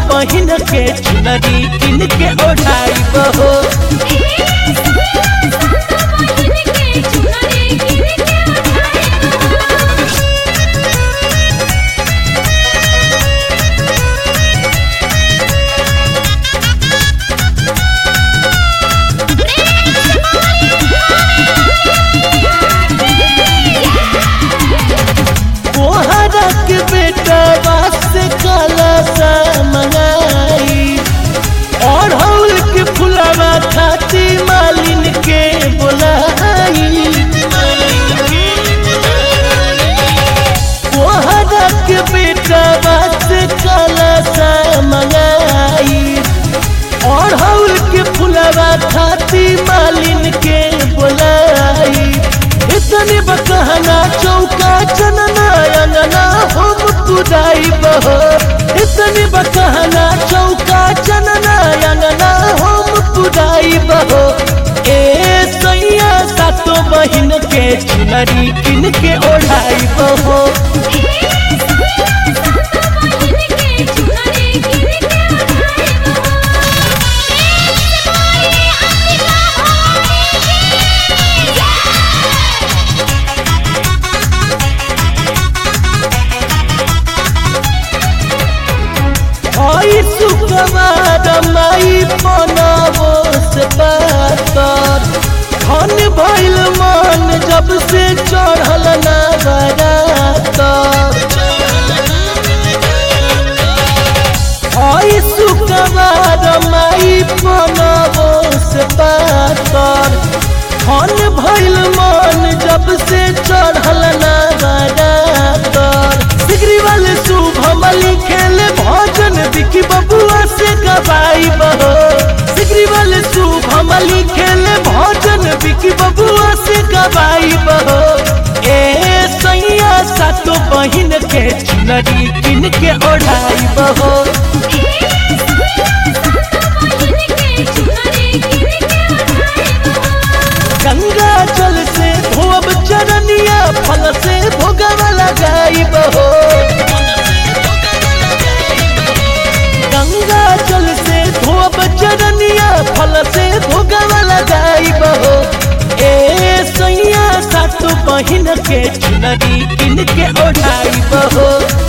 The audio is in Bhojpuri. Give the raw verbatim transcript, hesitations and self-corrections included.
बहिन के चुनरी किन के ओढ़ाई बहो। बेटा से काला सा मंगाई और हौल के फुलावा खाती मालिन के बुलाई। कोहरा के बेटा से काला सा मंगाई और हौल के फुलावा खाती मालिन के बुलाई। इतनी बकहना चौका चनना अंगना हम पुराई बहो। इतनी बकहना चौका चनना अंगना हम पुराई बहो। ए सैया सातो बहिन के चुनरी किन के ओढ़ाई बहो। सुखवार माई पनावो से पातर धन भइल मन जब से चढ़ल नवरातर। आई सुखवार माई पनावो से पातर धन भइल मन जब से चढ़ल नवरातर। सिगरी वाले शुभमली खेले भजन दिखी बबुआ से गवाई बहो। सिगरी वाले शुभमली खेले भजन दिखी बबुआ से गवाई बहो। ए सैया सातो बहिन के चुनरी किन के ओढ़ाई बहो। गंगा जल से धोब चरनिया फल से भोगवा लगाई बहो। गंगा जल से धोब चरनिया फल से भोगवा लगाई बहो। ए सैया सातो बहिन के चुनरी किन के ओढ़ाई बहो।